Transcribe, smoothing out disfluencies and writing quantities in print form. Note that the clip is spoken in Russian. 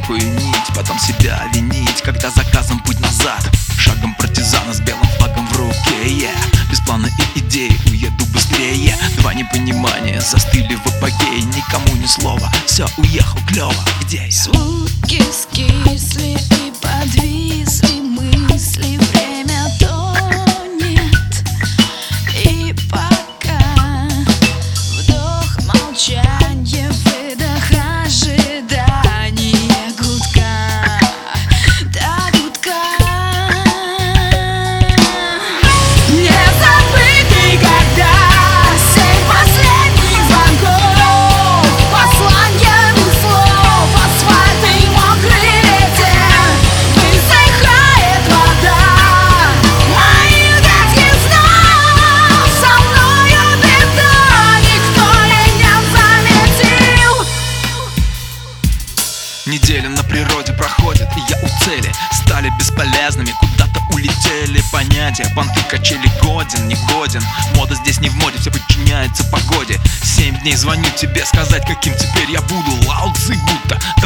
тонкую нить, потом себя винить, когда заказом путь назад. Шагом партизана с белым флагом в руке, без плана и идеи уеду быстрее. Два непонимания застыли в апогее, никому ни слова, все, уехал, клево, где я? Звуки скисли и подвисли мысли, время тонет. И пока вдох, молчанье, выдох, ожидание гудка до гудка. Не забыть никогда семь последних звонков, посланья без слов, асфальт и мокрый ветер, высыхает вода моих детских снов. Со мною беда, никто меня заметил. Неделя на природе проходит, и я у цели. Стали бесполезными, куда-то улетели понятия. Понты, качели, годен, не годен. Мода здесь не в моде, все подчиняется погоде. 7 дней звоню тебе сказать, каким теперь я буду. Лао Цзы будто